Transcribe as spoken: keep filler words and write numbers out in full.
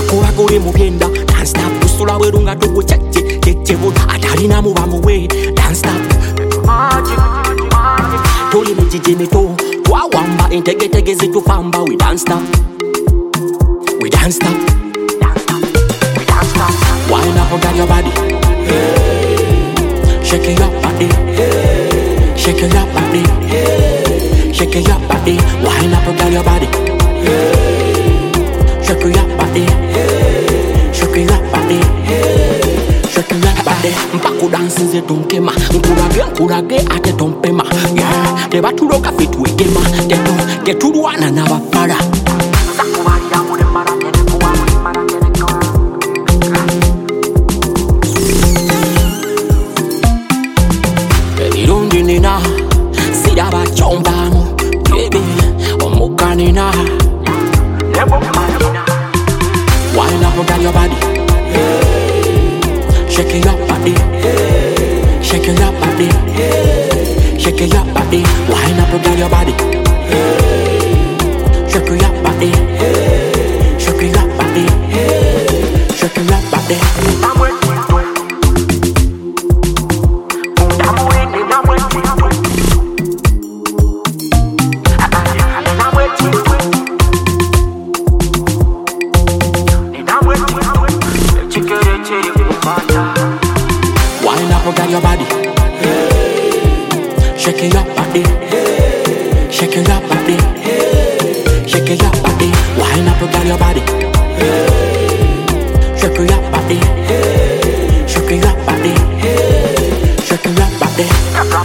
Bakuba kuri mubyenda, dance stop. Usula werunga tugu cheche, cheche bu. Atari na muba muwe, dance stop. Tuli mijijini to, kwa wamba intege tege zitu famba. We dance stop, we dance stop, we dance stop. Wind up on your body, shake it up body, shake it up body, shake it up body. Wind up on your body, shake it up body, shake it up body, shake it up body. Mpaku dance nze tunkema, nkurage nkurage ate tompema. Yeah, deba tuloka fitu egema, tetu teturuana na bafara. Nina, sidaba chombamu, baby, omukanina. Wind up on your body, shake it up body, shake it up body, shake it up body. Wind up on your body, shake it up body, shake it up body, shake it up body. Wind up on your body, shake it up body, shake it up body, shake it up body. Wind up on your body, shake it up body, shake it up body, shake it up body.